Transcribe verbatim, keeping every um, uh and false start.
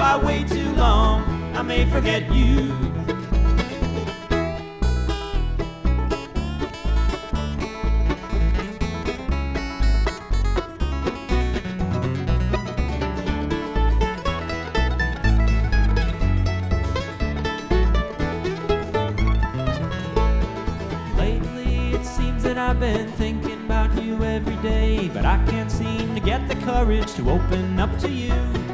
by way too long, I may forget you. Lately it seems that I've been thinking about you every day, but I can't seem to get the courage to open up to you.